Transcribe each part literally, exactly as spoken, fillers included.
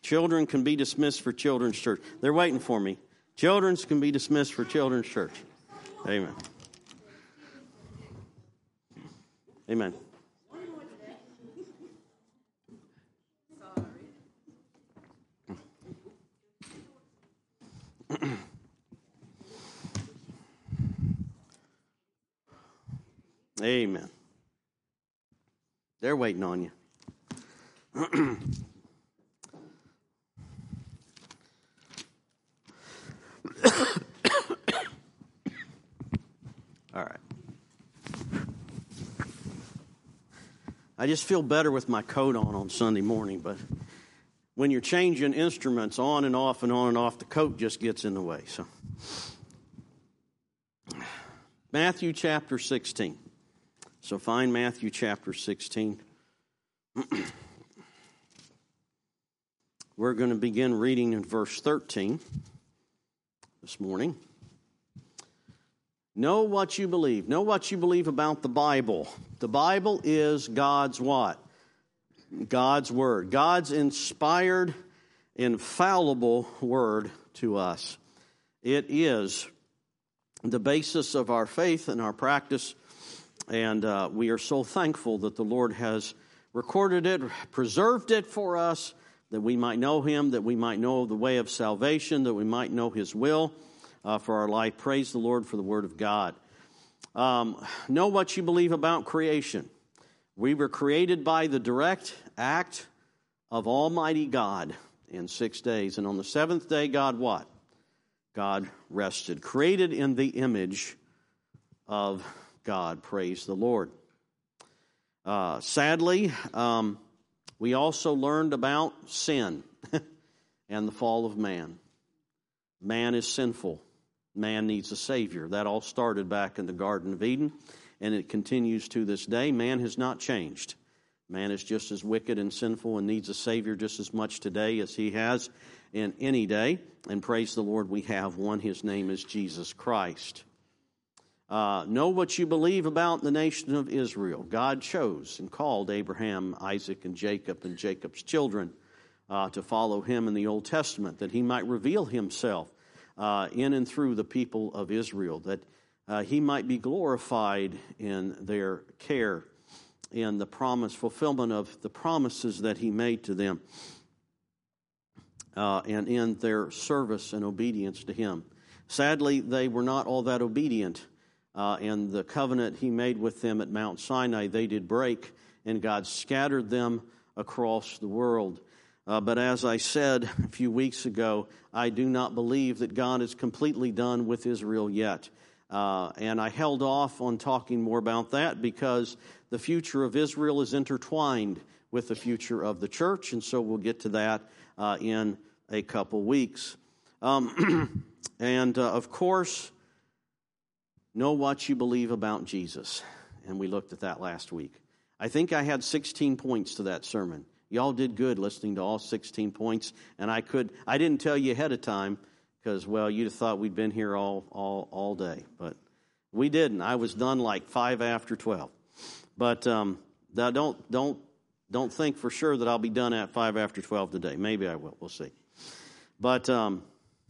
Children can be dismissed for children's church. They're waiting for me. Children's can be dismissed for children's church. Amen. Amen. Amen. They're waiting on you. All right. I just feel better with my coat on on Sunday morning, but when you're changing instruments on and off and on and off, the coat just gets in the way. So, Matthew chapter sixteen. So find Matthew chapter sixteen. We're going to begin reading in verse thirteen this morning. Know what you believe. Know what you believe about the Bible. The Bible is God's what? God's Word. God's inspired, infallible Word to us. It is the basis of our faith and our practice. And uh, we are so thankful that the Lord has recorded it, preserved it for us, that we might know Him, that we might know the way of salvation, that we might know His will uh, for our life. Praise the Lord for the Word of God. Um, know what you believe about creation. We were created by the direct act of Almighty God in six days. And on the seventh day, God what? God rested. Created in the image of God. Praise the Lord. Uh, sadly, um, we also learned about sin and the fall of man. Man is sinful. Man needs a Savior. That all started back in the Garden of Eden, and it continues to this day. Man has not changed. Man is just as wicked and sinful and needs a Savior just as much today as he has in any day. And praise the Lord, we have one. His name is Jesus Christ. Uh, know what you believe about the nation of Israel. God chose and called Abraham, Isaac, and Jacob, and Jacob's children uh, to follow him in the Old Testament, that he might reveal himself uh, in and through the people of Israel, that uh, he might be glorified in their care, in the promise, fulfillment of the promises that he made to them, uh, and in their service and obedience to him. Sadly, they were not all that obedient. Uh, and the covenant he made with them at Mount Sinai, they did break, and God scattered them across the world. Uh, but as I said a few weeks ago, I do not believe that God is completely done with Israel yet. Uh, and I held off on talking more about that because the future of Israel is intertwined with the future of the church, and so we'll get to that uh, in a couple weeks. Um, and, uh, of course, know what you believe about Jesus. And we looked at that last week. I think I had sixteen points to that sermon. Y'all did good listening to all sixteen points. And I could, I didn't tell you ahead of time because, well, you'd have thought we'd been here all, all, all day. But we didn't. I was done like five after twelve. But um, don't, don't, don't think for sure that I'll be done at five after twelve today. Maybe I will. We'll see. But um,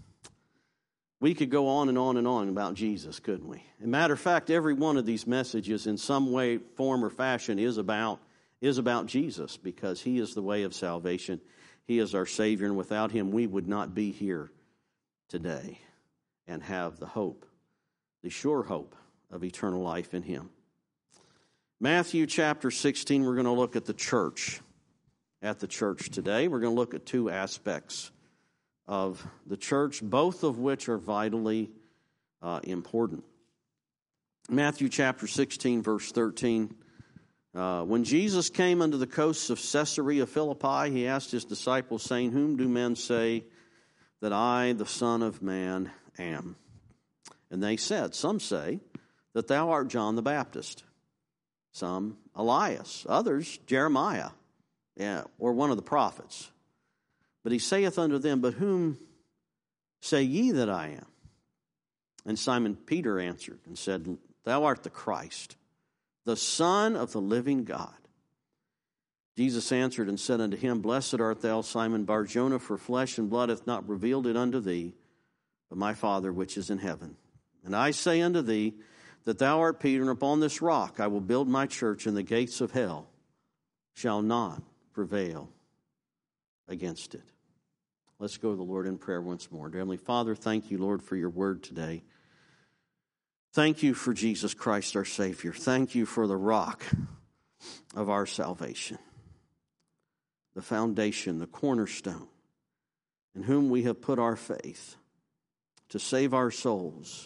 we could go on and on and on about Jesus, couldn't we? As a matter of fact, every one of these messages in some way, form, or fashion is about is about Jesus, because he is the way of salvation. He is our Savior, and without him we would not be here today and have the hope, the sure hope of eternal life in him. Matthew chapter sixteen, we're going to look at the church. At the church today, we're going to look at two aspects of the church, both of which are vitally uh, important. Matthew chapter sixteen, verse thirteen. Uh, when Jesus came unto the coasts of Caesarea Philippi, he asked his disciples, saying, Whom do men say that I, the Son of Man, am? And they said, Some say that thou art John the Baptist, some Elias, others Jeremiah, yeah, or one of the prophets. But he saith unto them, But whom say ye that I am? And Simon Peter answered and said, Thou art the Christ, the Son of the living God. Jesus answered and said unto him, Blessed art thou, Simon Bar-Jonah, for flesh and blood hath not revealed it unto thee, but my Father which is in heaven. And I say unto thee, that thou art Peter, and upon this rock I will build my church, and the gates of hell shall not prevail against it. Let's go to the Lord in prayer once more. Dear Heavenly Father, thank you, Lord, for your word today. Thank you for Jesus Christ, our Savior. Thank you for the rock of our salvation, the foundation, the cornerstone, in whom we have put our faith to save our souls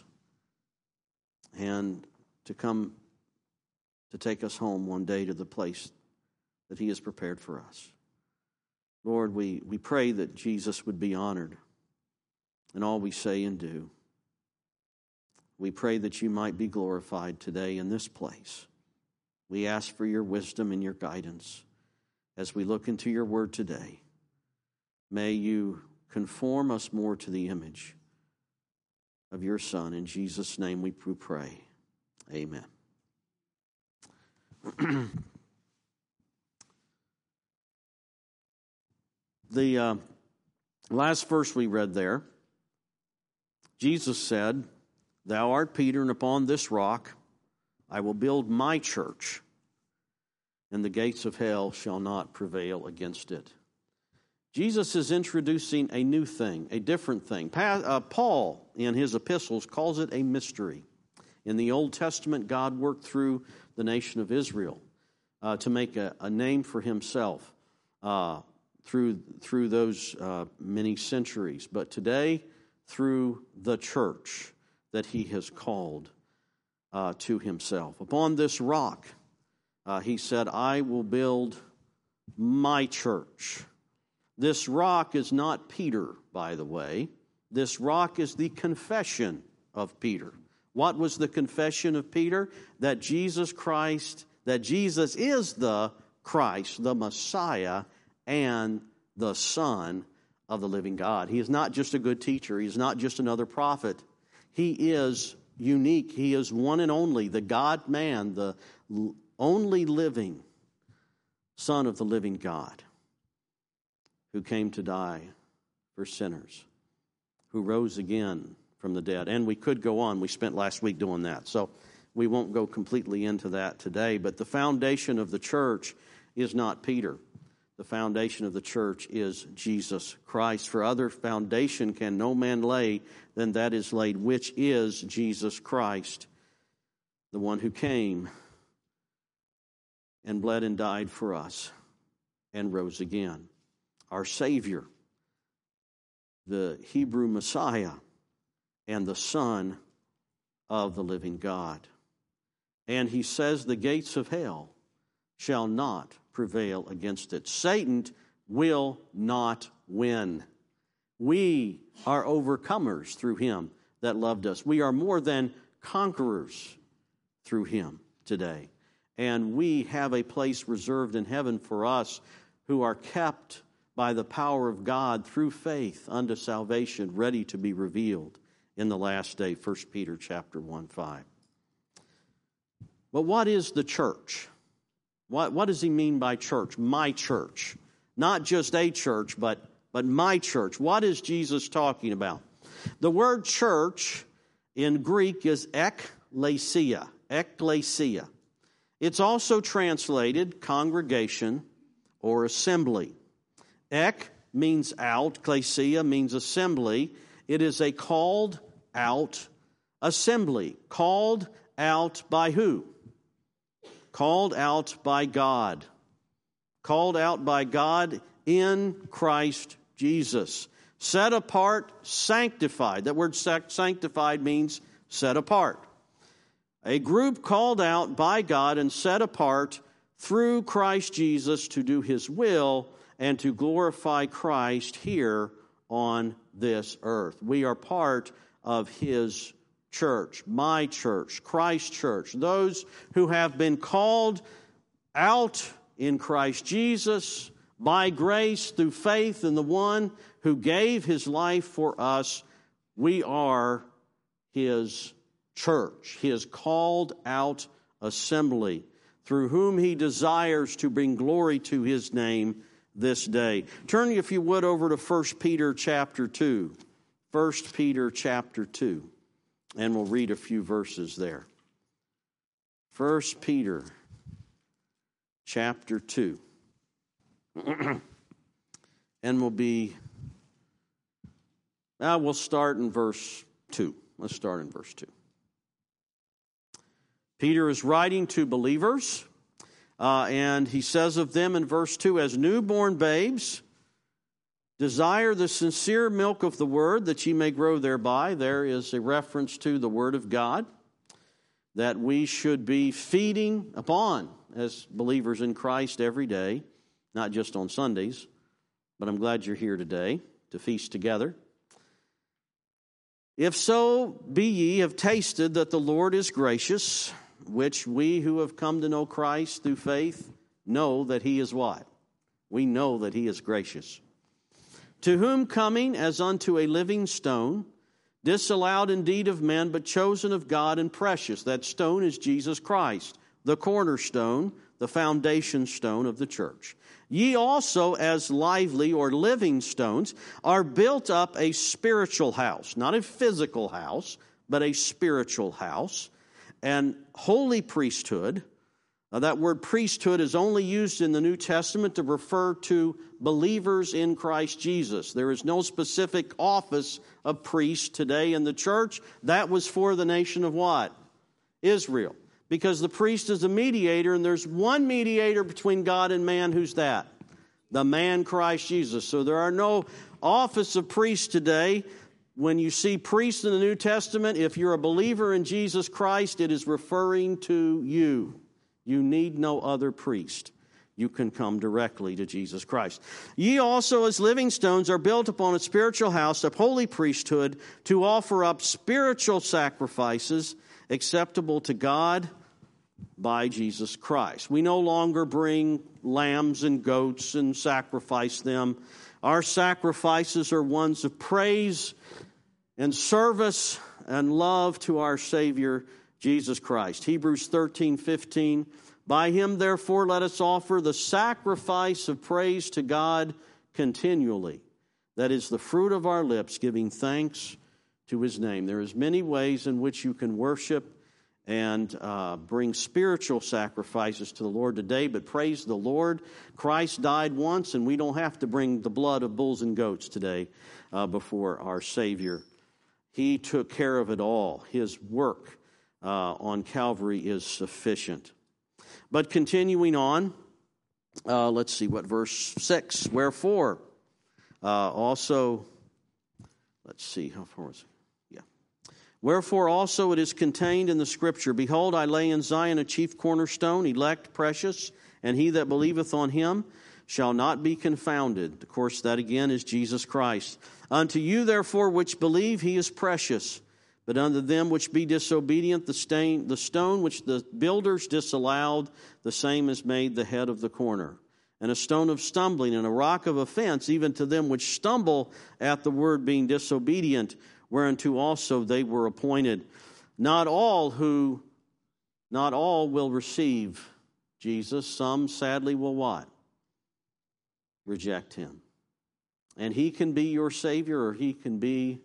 and to come to take us home one day to the place that he has prepared for us. Lord, we, we pray that Jesus would be honored in all we say and do. We pray that you might be glorified today in this place. We ask for your wisdom and your guidance as we look into your word today. May you conform us more to the image of your Son. In Jesus' name we pray. Amen. The uh, last verse we read there, Jesus said, Thou art Peter, and upon this rock I will build my church, and the gates of hell shall not prevail against it. Jesus is introducing a new thing, a different thing. Paul, in his epistles, calls it a mystery. In the Old Testament, God worked through the nation of Israel uh, to make a, a name for himself uh, through, through those uh, many centuries. But today, through the church that he has called uh, to himself. Upon this rock, uh, he said, I will build my church. This rock is not Peter, by the way. This rock is the confession of Peter. What was the confession of Peter? That Jesus Christ, that Jesus is the Christ, the Messiah, and the Son of the living God. He is not just a good teacher. He is not just another prophet. He is unique. He is one and only, the God-man, the only living Son of the living God, who came to die for sinners, who rose again from the dead. And we could go on. We spent last week doing that. So we won't go completely into that today. But the foundation of the church is not Peter. The foundation of the church is Jesus Christ. For other foundation can no man lay than that is laid, which is Jesus Christ, the one who came and bled and died for us and rose again. Our Savior, the Hebrew Messiah, and the Son of the living God. And he says the gates of hell shall not prevail against it. Satan will not win. We are overcomers through him that loved us. We are more than conquerors through him today. And we have a place reserved in heaven for us who are kept by the power of God through faith unto salvation, ready to be revealed in the last day, First Peter chapter one, five. But what is the church? What, what does he mean by church? My church. Not just a church, but, but my church. What is Jesus talking about? The word church in Greek is ekklesia. Ekklesia. It's also translated congregation or assembly. Ek means out. Klesia means assembly. It is a called out assembly. Called out by who? Called out by God. Called out by God in Christ Jesus. Set apart, sanctified. That word sanctified means set apart. A group called out by God and set apart through Christ Jesus to do his will and to glorify Christ here on this earth. We are part of his church, my church, Christ's church, those who have been called out in Christ Jesus by grace through faith in the one who gave his life for us. We are his church, his called out assembly. through whom he desires to bring glory to his name this day. Turn, if you would, over to First Peter chapter two. First Peter chapter two. And we'll read a few verses there. First Peter chapter two. And we'll be, now we'll start in verse two. Let's start in verse two. Peter is writing to believers, uh, and he says of them in verse two, as newborn babes, desire the sincere milk of the word that ye may grow thereby. There is a reference to the word of God that we should be feeding upon as believers in Christ every day, not just on Sundays, but I'm glad you're here today to feast together. If so be ye have tasted that the Lord is gracious, which we who have come to know Christ through faith know that he is what? We know that he is gracious. To whom coming as unto a living stone, disallowed indeed of men, but chosen of God and precious. That stone is Jesus Christ, the cornerstone, the foundation stone of the church. Ye also, as lively or living stones, are built up a spiritual house, not a physical house, but a spiritual house, and holy priesthood. Now, that word priesthood is only used in the New Testament to refer to believers in Christ Jesus. There is no specific office of priest today in the church. That was for the nation of what? Israel. Because the priest is a mediator, and there's one mediator between God and man. Who's that? The man Christ Jesus. So there are no office of priest today. When you see priest in the New Testament, if you're a believer in Jesus Christ, it is referring to you. You need no other priest. You can come directly to Jesus Christ. Ye also, as living stones, are built upon a spiritual house, a holy priesthood, to offer up spiritual sacrifices acceptable to God by Jesus Christ. We no longer bring lambs and goats and sacrifice them. Our sacrifices are ones of praise and service and love to our Savior, Jesus Christ. Hebrews thirteen fifteen. By him, therefore, let us offer the sacrifice of praise to God continually. That is the fruit of our lips, giving thanks to his name. There is many ways in which you can worship and uh, bring spiritual sacrifices to the Lord today, but praise the Lord, Christ died once, and we don't have to bring the blood of bulls and goats today uh, before our Savior. He took care of it all. His work uh, on Calvary is sufficient. But continuing on, uh, let's see what verse six. Wherefore, uh, also, let's see, how far was it? Wherefore also it is contained in the Scripture, behold, I lay in Zion a chief cornerstone, elect, precious, and he that believeth on him shall not be confounded. Of course, that again is Jesus Christ. Unto you, therefore, which believe, he is precious. But unto them which be disobedient, the, stain, the stone which the builders disallowed, the same is made the head of the corner. And a stone of stumbling and a rock of offense, even to them which stumble at the word, being disobedient, whereunto also they were appointed. Not all who, not all will receive Jesus. Some sadly will what? Reject him. And he can be your Savior, or he can be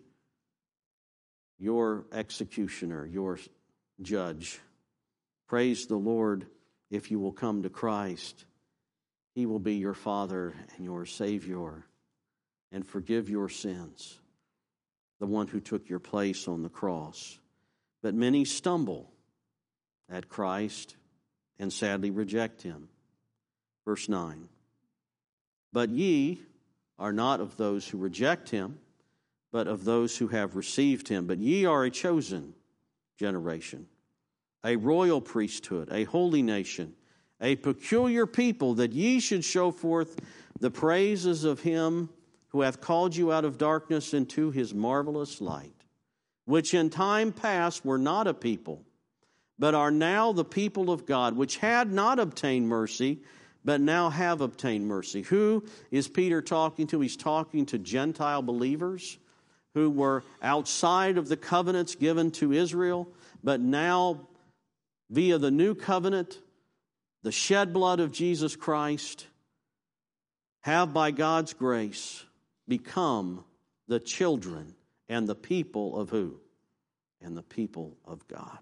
your executioner, your judge. Praise the Lord. If you will come to Christ, he will be your Father and your Savior and forgive your sins. The one who took your place on the cross. But many stumble at Christ and sadly reject him. Verse nine. But ye are not of those who reject him, but of those who have received him. But ye are a chosen generation, a royal priesthood, a holy nation, a peculiar people, that ye should show forth the praises of him who hath called you out of darkness into his marvelous light, which in time past were not a people, but are now the people of God, which had not obtained mercy, but now have obtained mercy. Who is Peter talking to? He's talking to Gentile believers who were outside of the covenants given to Israel, but now via the new covenant, the shed blood of Jesus Christ, have by God's grace become the children and the people of who? And the people of God.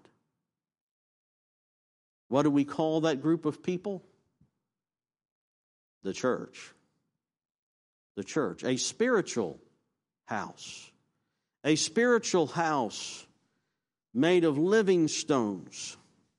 What do we call that group of people? The church. The church. A spiritual house. A spiritual house made of living stones.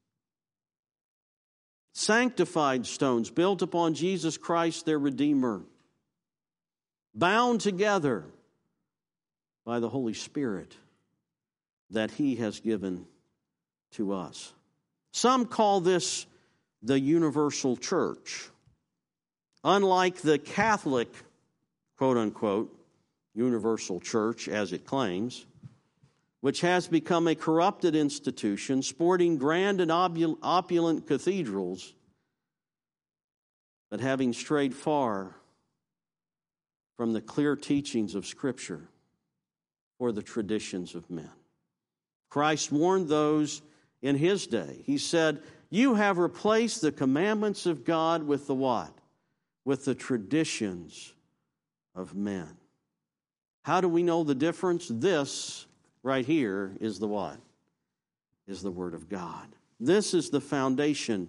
Sanctified stones built upon Jesus Christ, their Redeemer. Bound together by the Holy Spirit that He has given to us. Some call this the universal church. Unlike the Catholic, quote-unquote, universal church, as it claims, which has become a corrupted institution, sporting grand and opulent cathedrals, but having strayed far from the clear teachings of Scripture or the traditions of men. Christ warned those in His day. He said, you have replaced the commandments of God with the what? With the traditions of men. How do we know the difference? This right here is the what? Is the Word of God. This is the foundation.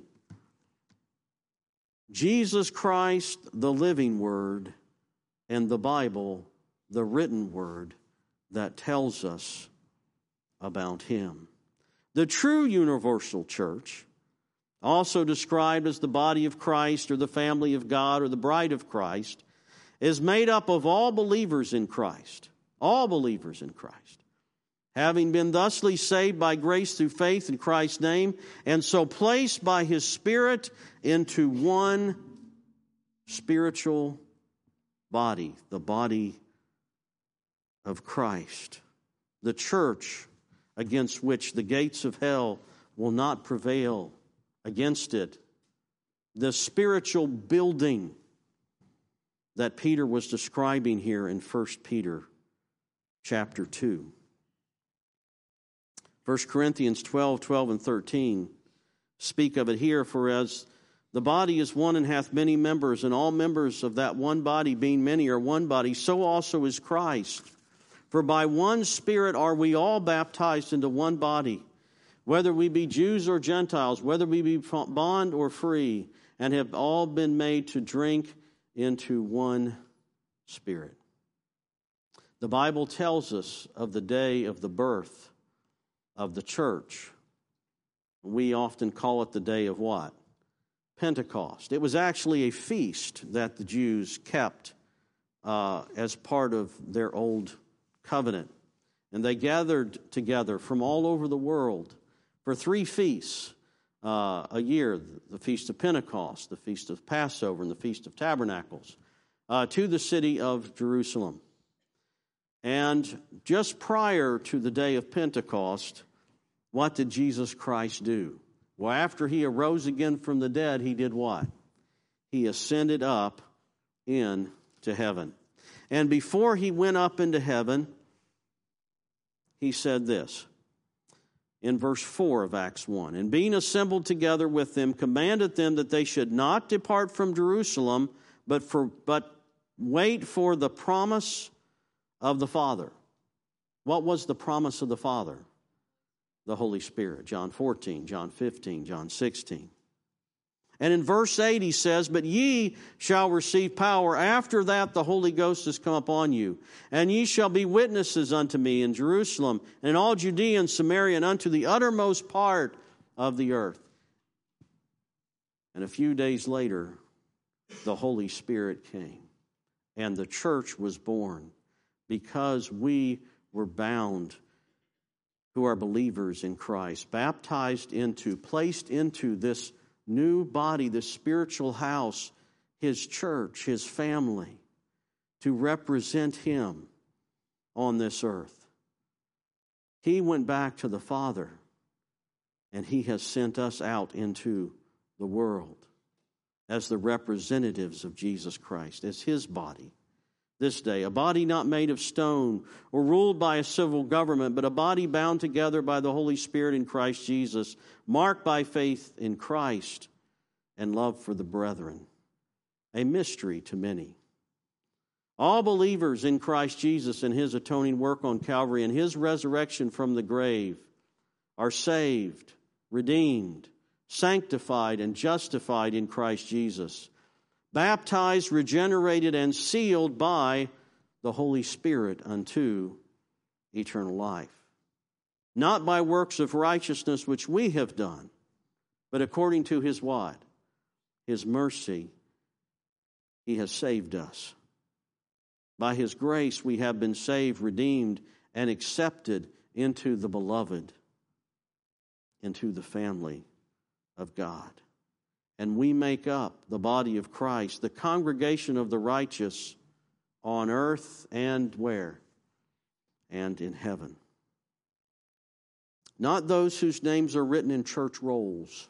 Jesus Christ, the living Word, and the Bible, the written Word that tells us about Him. The true universal church, also described as the body of Christ or the family of God or the bride of Christ, is made up of all believers in Christ. All believers in Christ. Having been thusly saved by grace through faith in Christ's name, and so placed by His Spirit into one spiritual body, the body of Christ. The church against which the gates of hell will not prevail against it. The spiritual building that Peter was describing here in First Peter chapter two. First Corinthians twelve, twelve and thirteen speak of it here. For as the body is one and hath many members, and all members of that one body being many are one body, so also is Christ. For by one Spirit are we all baptized into one body, whether we be Jews or Gentiles, whether we be bond or free, and have all been made to drink into one Spirit. The Bible tells us of the day of the birth of the church. We often call it the day of what? Pentecost. It was actually a feast that the Jews kept uh, as part of their old covenant. And they gathered together from all over the world for three feasts uh, a year, the Feast of Pentecost, the Feast of Passover, and the Feast of Tabernacles, uh, to the city of Jerusalem. And just prior to the day of Pentecost, what did Jesus Christ do? Well, after He arose again from the dead, He did what? He ascended up into heaven. And before He went up into heaven, He said this in verse four of Acts one. And being assembled together with them, commanded them that they should not depart from Jerusalem, but for but wait for the promise of the Father. What was the promise of the Father? The Holy Spirit. John fourteen, John fifteen, John sixteen. And in verse eight he says, but ye shall receive power. After that the Holy Ghost has come upon you. And ye shall be witnesses unto me in Jerusalem, and in all Judea and Samaria, and unto the uttermost part of the earth. And a few days later, the Holy Spirit came. And the church was born because we were bound, who are believers in Christ, baptized into, placed into this new body, this spiritual house, His church, His family, to represent Him on this earth. He went back to the Father, and He has sent us out into the world as the representatives of Jesus Christ, as His body. This day, a body not made of stone or ruled by a civil government, but a body bound together by the Holy Spirit in Christ Jesus, marked by faith in Christ and love for the brethren, a mystery to many. All believers in Christ Jesus and his atoning work on Calvary and his resurrection from the grave are saved, redeemed, sanctified, and justified in Christ Jesus, baptized, regenerated, and sealed by the Holy Spirit unto eternal life. Not by works of righteousness which we have done, but according to his what? His mercy, he has saved us. By his grace we have been saved, redeemed, and accepted into the beloved, into the family of God. And we make up the body of Christ, the congregation of the righteous on earth and where? And in heaven. Not those whose names are written in church rolls.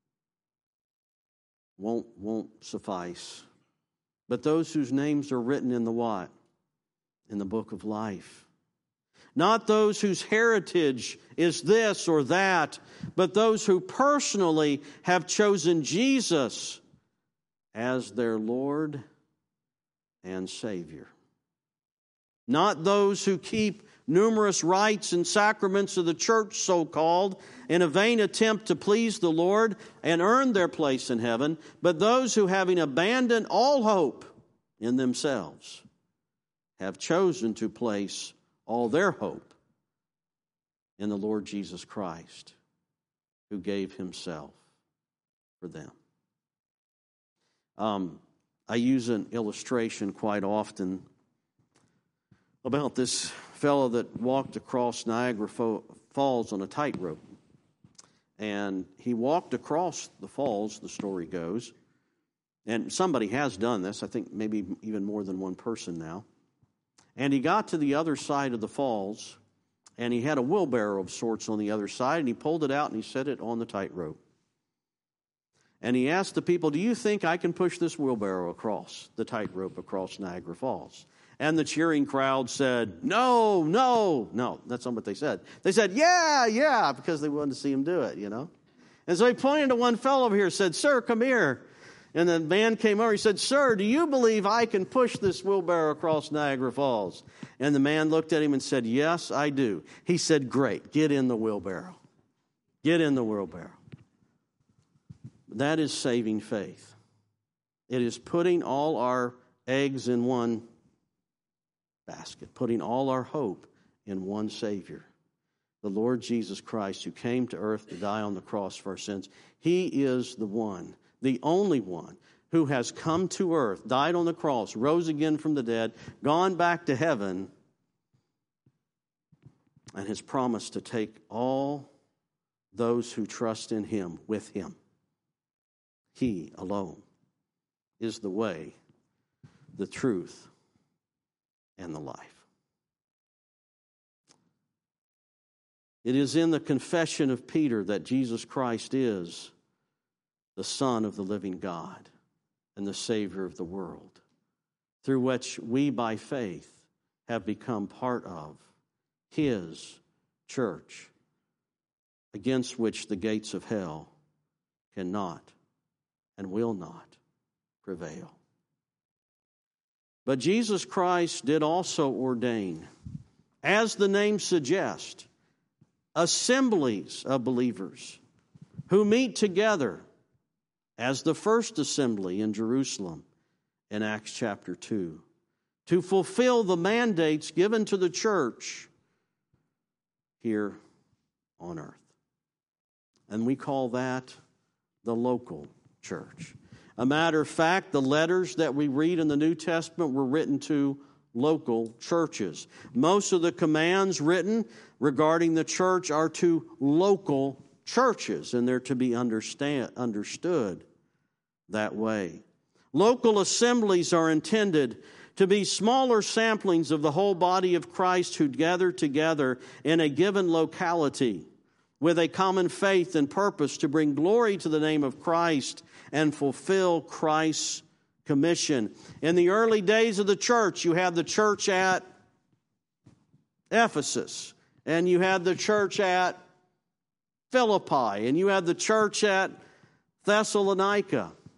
Won't, won't suffice. But those whose names are written in the what? In the book of life. Not those whose heritage is this or that, but those who personally have chosen Jesus as their Lord and Savior. Not those who keep numerous rites and sacraments of the church, so-called, in a vain attempt to please the Lord and earn their place in heaven, but those who, having abandoned all hope in themselves, have chosen to place all their hope in the Lord Jesus Christ, who gave himself for them. Um, I use an illustration quite often about this fellow that walked across Niagara Falls on a tightrope. And he walked across the falls, the story goes, and somebody has done this, I think maybe even more than one person now. And he got to the other side of the falls, and he had a wheelbarrow of sorts on the other side, and he pulled it out and he set it on the tightrope. And he asked the people, do you think I can push this wheelbarrow across, the tightrope across Niagara Falls? And the cheering crowd said, no, no, no. That's not what they said. They said, yeah, yeah, because they wanted to see him do it, you know. And so he pointed to one fellow over here and said, sir, come here. And the man came over. He said, sir, do you believe I can push this wheelbarrow across Niagara Falls? And the man looked at him and said, yes, I do. He said, great, get in the wheelbarrow. Get in the wheelbarrow. That is saving faith. It is putting all our eggs in one basket, putting all our hope in one Savior, the Lord Jesus Christ, who came to earth to die on the cross for our sins. He is the one, the only one, who has come to earth, died on the cross, rose again from the dead, gone back to heaven, and has promised to take all those who trust in him with him. He alone is the way, the truth, and the life. It is in the confession of Peter that Jesus Christ is the Son of the living God and the Savior of the world, through which we by faith have become part of his church, against which the gates of hell cannot and will not prevail. But Jesus Christ did also ordain, as the name suggests, assemblies of believers who meet together, as the first assembly in Jerusalem in Acts chapter two, to fulfill the mandates given to the church here on earth. And we call that the local church. A matter of fact, the letters that we read in the New Testament were written to local churches. Most of the commands written regarding the church are to local churches, and they're to be understand, understood that way. Local assemblies are intended to be smaller samplings of the whole body of Christ who gather together in a given locality with a common faith and purpose to bring glory to the name of Christ and fulfill Christ's commission. In the early days of the church, you had the church at Ephesus, and you had the church at Philippi, and you had the church at Thessalonica.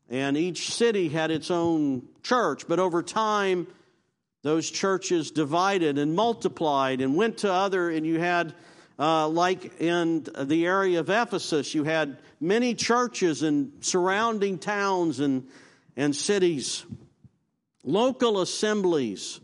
And each city had its own church. But over time, those churches divided and multiplied and went to other, and you had, uh, like in the area of Ephesus, you had many churches in surrounding towns and, and cities, local assemblies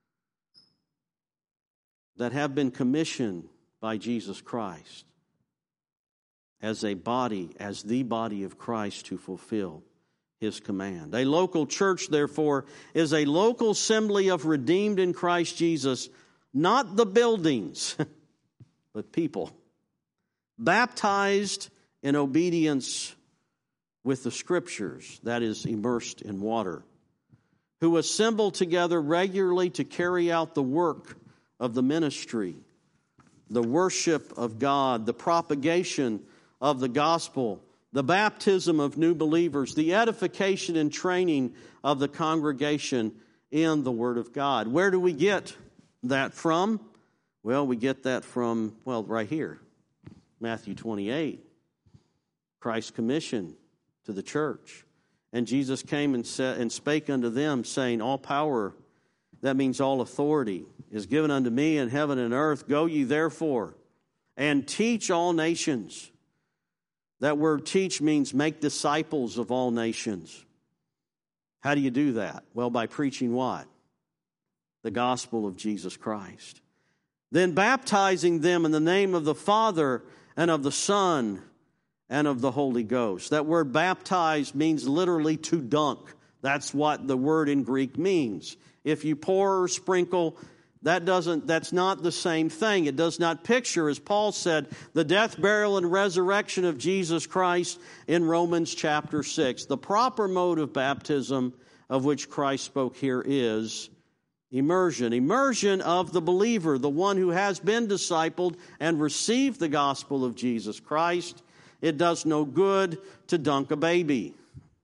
that have been commissioned by Jesus Christ as a body, as the body of Christ to fulfill His command. A local church, therefore, is a local assembly of redeemed in Christ Jesus, not the buildings, but people, baptized in obedience with the Scriptures, that is, immersed in water, who assemble together regularly to carry out the work of the ministry, the worship of God, the propagation of the gospel, the baptism of new believers, the edification and training of the congregation in the Word of God. Where do we get that from? Well, we get that from, well, right here, Matthew twenty-eight, Christ's commission to the church. And Jesus came and said, and spake unto them, saying, all power, that means all authority, is given unto me in heaven and earth. Go ye therefore and teach all nations. That word teach means make disciples of all nations. How do you do that? Well, by preaching what? The gospel of Jesus Christ. Then baptizing them in the name of the Father and of the Son and of the Holy Ghost. That word baptize means literally to dunk. That's what the word in Greek means. If you pour or sprinkle, that doesn't, that's not the same thing. It does not picture, as Paul said, the death, burial, and resurrection of Jesus Christ in Romans chapter six. The proper mode of baptism of which Christ spoke here is immersion. Immersion of the believer, the one who has been discipled and received the gospel of Jesus Christ. It does no good to dunk a baby.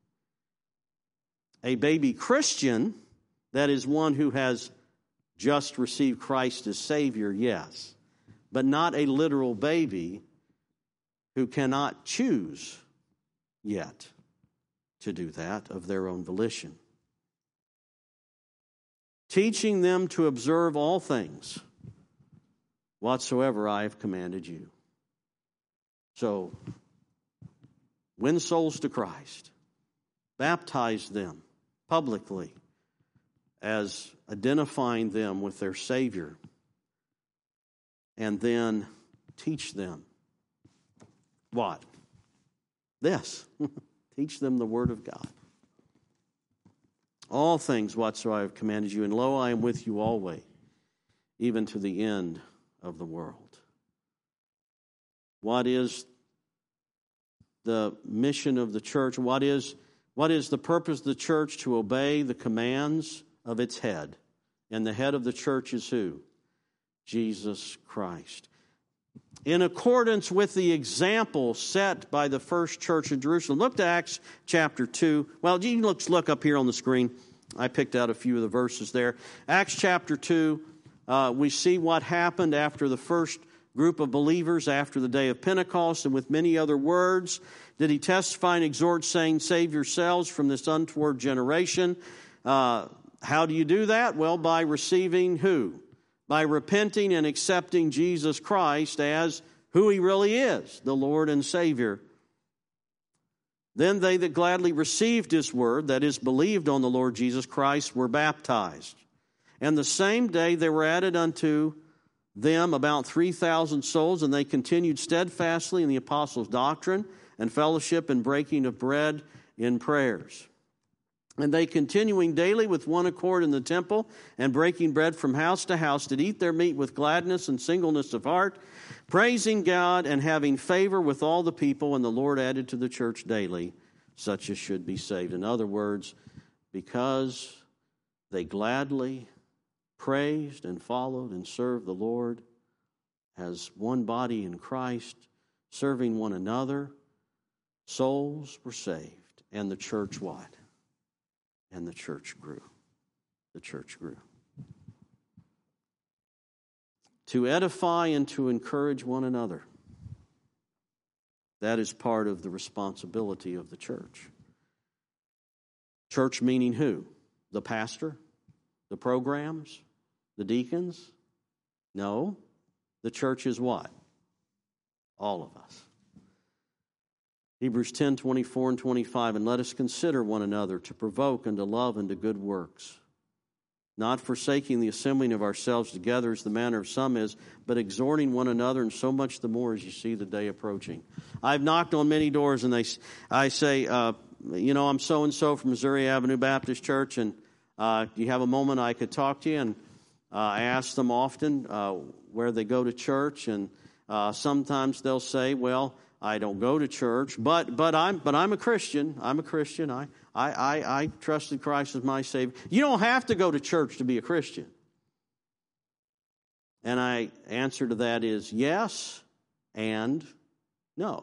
A baby Christian, that is one who has just received Christ as Savior, yes, but not a literal baby who cannot choose yet to do that of their own volition. Teaching them to observe all things whatsoever I have commanded you. So, win souls to Christ. Baptize them publicly as identifying them with their Savior, and then teach them what? This. Teach them the Word of God. All things whatsoever I have commanded you, and lo, I am with you always, even to the end of the world. What is the mission of the church? What is, what is the purpose of the church? To obey the commands of its head. And the head of the church is who? Jesus Christ. In accordance with the example set by the first church in Jerusalem. Look to Acts chapter two. Well, you look, look up here on the screen. I picked out a few of the verses there. Acts chapter two, uh, we see what happened after the first group of believers after the day of Pentecost, and with many other words did he testify and exhort, saying, save yourselves from this untoward generation. Uh, how do you do that? Well, by receiving who? By repenting and accepting Jesus Christ as who He really is, the Lord and Savior. Then they that gladly received His word, that is, believed on the Lord Jesus Christ, were baptized. And the same day there were added unto them about three thousand souls, and they continued steadfastly in the apostles' doctrine and fellowship and breaking of bread in prayers. And they, continuing daily with one accord in the temple and breaking bread from house to house, did eat their meat with gladness and singleness of heart, praising God and having favor with all the people. And the Lord added to the church daily such as should be saved. In other words, because they gladly praised and followed and served the Lord as one body in Christ, serving one another, souls were saved. And the church what? And the church grew. The church grew. To edify and to encourage one another. That is part of the responsibility of the church. Church meaning who? The pastor? The programs? The deacons? No. The church is what? All of us. Hebrews ten, twenty-four and twenty-five, and let us consider one another to provoke unto love and to good works, not forsaking the assembling of ourselves together as the manner of some is, but exhorting one another, and so much the more as you see the day approaching. I've knocked on many doors, and they, I say, uh, you know, I'm so-and-so from Missouri Avenue Baptist Church, and uh, do you have a moment I could talk to you? And uh, I ask them often uh, where they go to church, and uh, sometimes they'll say, well, I don't go to church, but but I'm but I'm a Christian. I'm a Christian. I I I, I trusted Christ as my Savior. You don't have to go to church to be a Christian. And I answer to that is yes and no.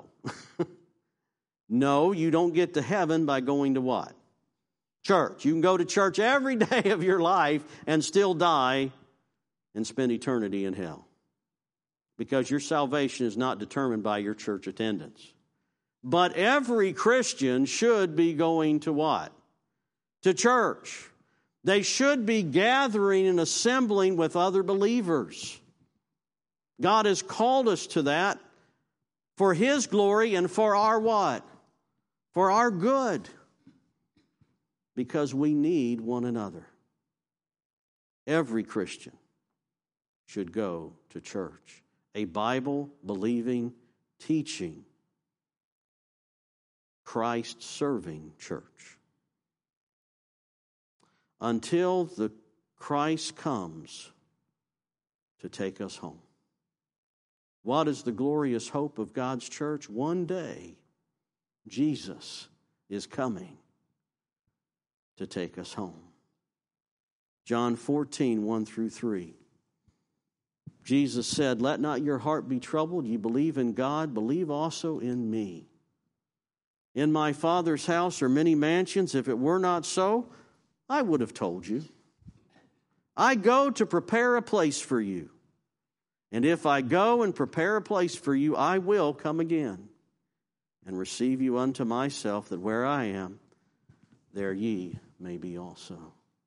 No, you don't get to heaven by going to what? Church. You can go to church every day of your life and still die and spend eternity in hell. Because your salvation is not determined by your church attendance. But every Christian should be going to what? To church. They should be gathering and assembling with other believers. God has called us to that for His glory and for our what? For our good. Because we need one another. Every Christian should go to church. A Bible-believing, teaching, Christ-serving church. Until the Christ comes to take us home. What is the glorious hope of God's church? One day, Jesus is coming to take us home. John fourteen, one through three. Jesus said, let not your heart be troubled. You believe in God, believe also in me. In my Father's house are many mansions. If it were not so, I would have told you. I go to prepare a place for you. And if I go and prepare a place for you, I will come again and receive you unto myself, that where I am, there ye may be also.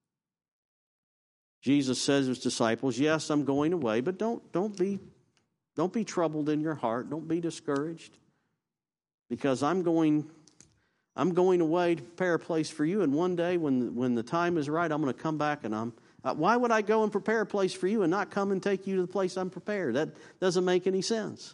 Jesus says to his disciples, yes, I'm going away, but don't, don't, be, don't be troubled in your heart. Don't be discouraged. Because I'm going, I'm going away to prepare a place for you. And one day when, when the time is right, I'm going to come back and I'm, uh, why would I go and prepare a place for you and not come and take you to the place I'm prepared? That doesn't make any sense.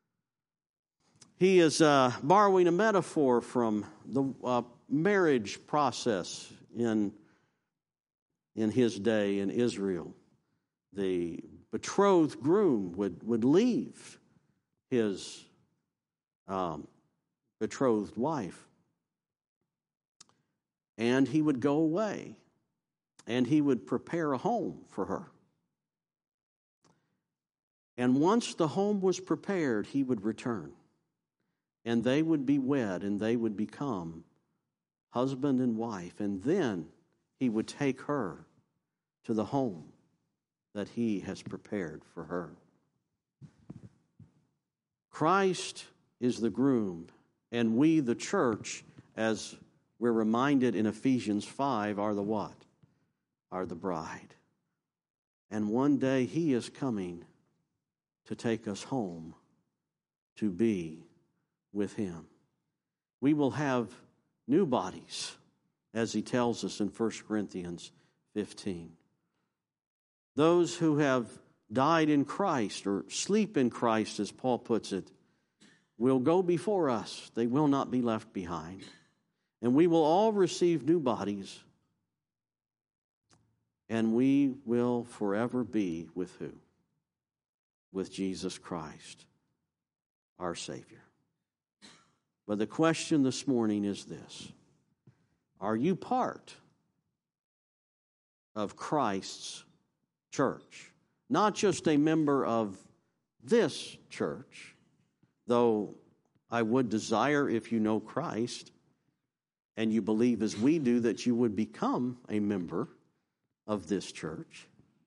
He is uh, borrowing a metaphor from the uh, marriage process in In his day in Israel. The betrothed groom would, would leave his um, betrothed wife. And he would go away. And he would prepare a home for her. And once the home was prepared, he would return. And they would be wed, and they would become husband and wife. And then he would take her to the home that he has prepared for her. Christ is the groom, and we, the church, as we're reminded in Ephesians five, are the what? Are the bride. And one day he is coming to take us home to be with him. We will have new bodies, as he tells us in First Corinthians fifteen. Those who have died in Christ, or sleep in Christ, as Paul puts it, will go before us. They will not be left behind. And we will all receive new bodies. And we will forever be with who? With Jesus Christ, our Savior. But the question this morning is this. Are you part of Christ's church? Not just a member of this church, though I would desire, if you know Christ and you believe as we do, that you would become a member of this church.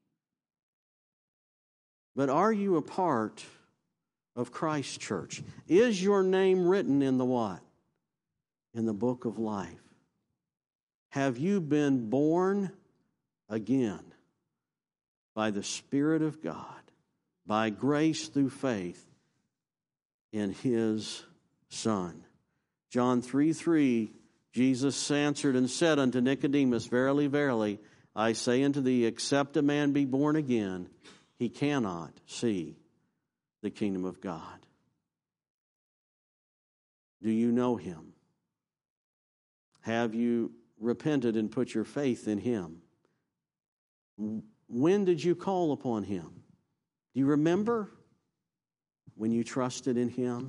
But are you a part of Christ's church? Is your name written in the what? In the book of life. Have you been born again by the Spirit of God, by grace through faith in His Son? John three three, Jesus answered and said unto Nicodemus, Verily, verily, I say unto thee, except a man be born again, he cannot see the kingdom of God. Do you know Him? Have you repented and put your faith in Him? When did you call upon Him? Do you remember when you trusted in Him?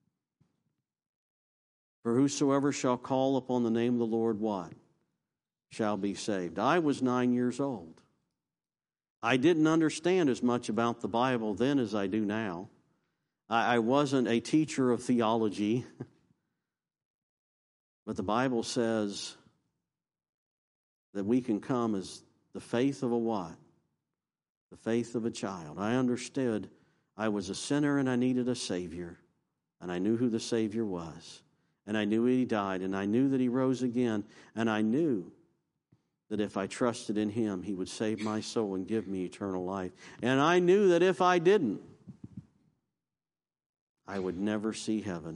For whosoever shall call upon the name of the Lord, what? Shall be saved. I was nine years old. I didn't understand as much about the Bible then as I do now. I, I wasn't a teacher of theology. But the Bible says that we can come as the faith of a what? The faith of a child. I understood I was a sinner and I needed a Savior. And I knew who the Savior was. And I knew He died. And I knew that He rose again. And I knew that if I trusted in Him, He would save my soul and give me eternal life. And I knew that if I didn't, I would never see heaven.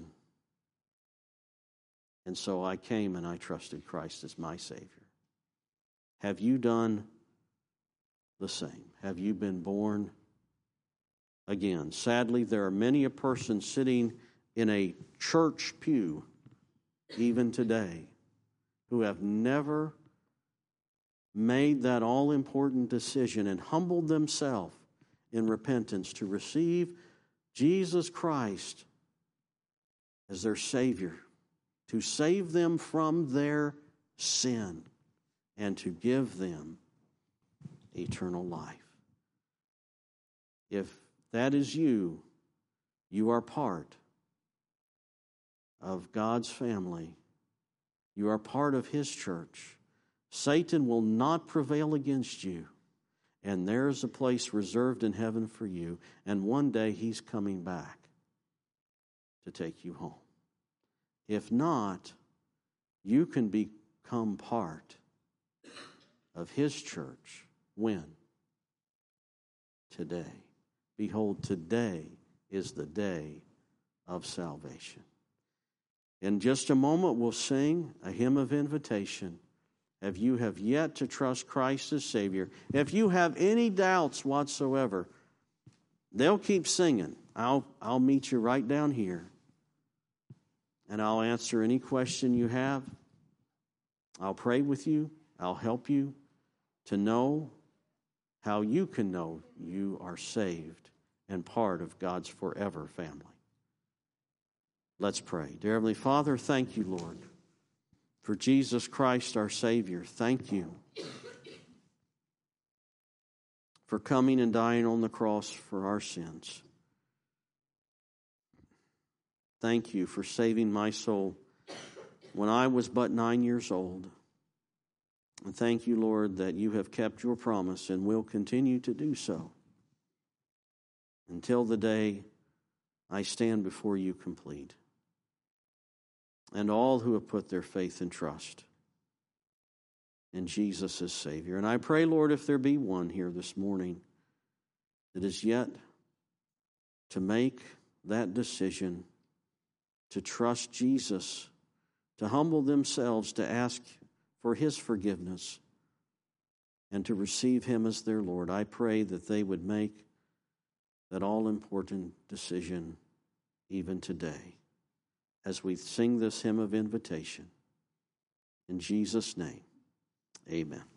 And so I came and I trusted Christ as my Savior. Have you done the same? Have you been born again? Sadly, there are many a person sitting in a church pew, even today, who have never made that all-important decision and humbled themselves in repentance to receive Jesus Christ as their Savior, to save them from their sin, and to give them eternal life. If that is you, you are part of God's family. You are part of His church. Satan will not prevail against you, and there is a place reserved in heaven for you, and one day He's coming back to take you home. If not, you can become part of His church. When? Today. Behold, today is the day of salvation. In just a moment, we'll sing a hymn of invitation. If you have yet to trust Christ as Savior, if you have any doubts whatsoever, they'll keep singing. I'll, I'll meet you right down here. And I'll answer any question you have. I'll pray with you. I'll help you to know how you can know you are saved and part of God's forever family. Let's pray. Dear Heavenly Father, thank you, Lord, for Jesus Christ, our Savior. Thank you for coming and dying on the cross for our sins. Thank you for saving my soul when I was but nine years old. And thank you, Lord, that you have kept your promise and will continue to do so until the day I stand before you complete. And all who have put their faith and trust in Jesus as Savior. And I pray, Lord, if there be one here this morning that is yet to make that decision to trust Jesus, to humble themselves, to ask for His forgiveness, and to receive Him as their Lord, I pray that they would make that all-important decision even today as we sing this hymn of invitation. In Jesus' name, amen.